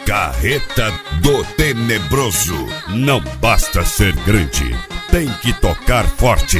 Carreta do Tenebroso. Não basta ser grande, tem que tocar forte.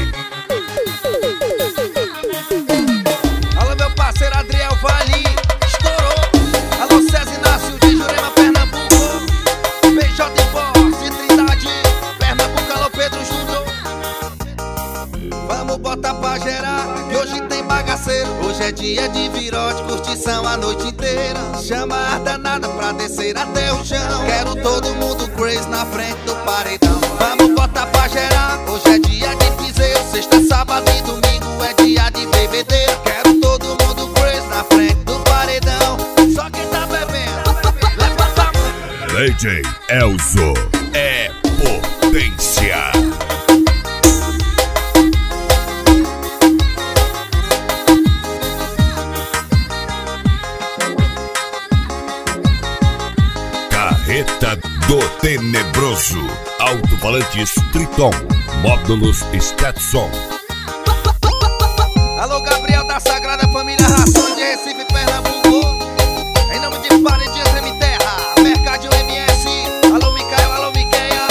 Alô, meu parceiro Adriel Vale, estourou. Alô, César Inácio de Jurema, Pernambuco. PJ Force, Trindade, Pernambuco. Alô, Pedro Júnior. Vamos botar pra gerar, que hoje tem bagaceiro. Hoje é dia de virote, curtição a noite inteira. Chama a danada pra descer até o chão. Quero todo mundo crazy na frente do paredão. Vamos botar pra gerar, hoje é dia de piseiro. Sexta, sábado e domingo é dia de bebedeira. Quero todo mundo crazy na frente do paredão. Só quem tá bebendo, levanta a mão. DJ Elzo é potência. Carreta do Tenebroso. Alto-falantes Triton. Módulos Stetson. Alô, Gabriel da Sagrada Família Ração de Recife, Pernambuco. Em nome de Paredinhas M Terra, Mercadinho MS. Alô, Micael, alô, Miqueia.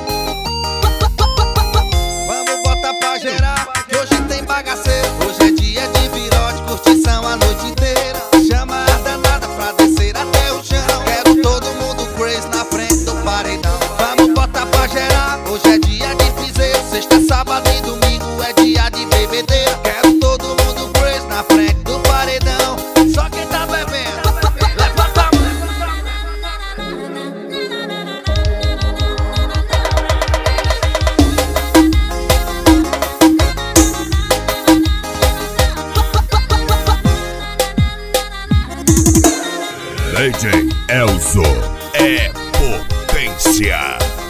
Vamos botar pra gerar, que hoje tem bagaceiro. Hoje é dia de virote, curtição a noite inteira. Chama a danada pra descer até o chão. Quero todo mundo crazy na frente do paredão. Vamos botar pra gerar, hoje é dia de piseiro. Sexta, sábado e domingo é dia de bebedeira. Quero todo mundo crazy na frente do paredão. Só quem tá bebendo, levanta a mão. DJ Elzo é potência.